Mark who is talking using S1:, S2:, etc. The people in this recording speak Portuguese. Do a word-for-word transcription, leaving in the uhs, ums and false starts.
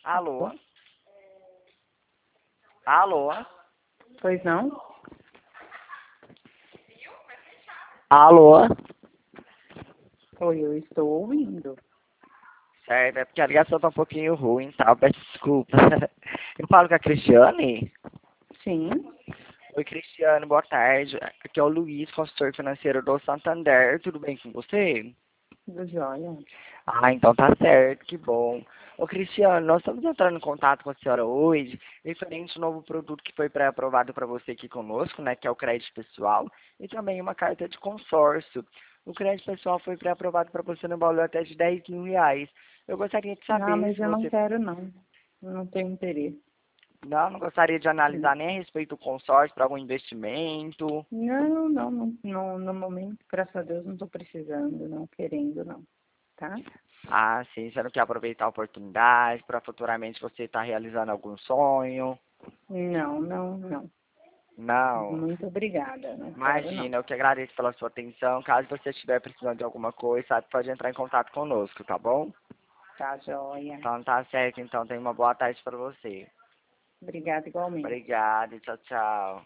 S1: Alô? Alô?
S2: Pois não?
S1: Alô?
S2: Oi, eu estou ouvindo.
S1: Certo, é porque a ligação tá um pouquinho ruim, tá? Peço desculpa. Eu falo com a Cristiane?
S2: Sim,
S1: Oi, Cristiane, boa tarde. Aqui é o Luiz, consultor financeiro do Santander. Tudo bem com você?
S2: do joia.
S1: Ah, então tá certo, que bom. Ô, Cristiano, nós estamos entrando em contato com a senhora hoje, referente ao novo produto que foi pré-aprovado para você aqui conosco, né, que é o crédito pessoal, e também uma carta de consórcio. O crédito pessoal foi pré-aprovado para você no valor até de dez mil reais. Eu gostaria de
S2: Ah,
S1: saber
S2: mas
S1: se
S2: eu não
S1: você...
S2: quero não. Eu não tenho interesse.
S1: Não, não gostaria de analisar nem a respeito do consórcio para algum investimento.
S2: Não, não, não, não, no momento, graças a Deus, não estou precisando, não querendo, não. Tá?
S1: Ah, sim, você não quer aproveitar a oportunidade para futuramente você estar realizando algum sonho?
S2: Não, não, não.
S1: Não.
S2: Muito obrigada, não quero não.
S1: Imagina, eu que agradeço pela sua atenção. Caso você estiver precisando de alguma coisa, sabe, pode entrar em contato conosco, tá bom?
S2: Tá joia.
S1: Então tá certo, então tenha uma boa tarde para você.
S2: Obrigada igualmente.
S1: Obrigado, tchau, tchau.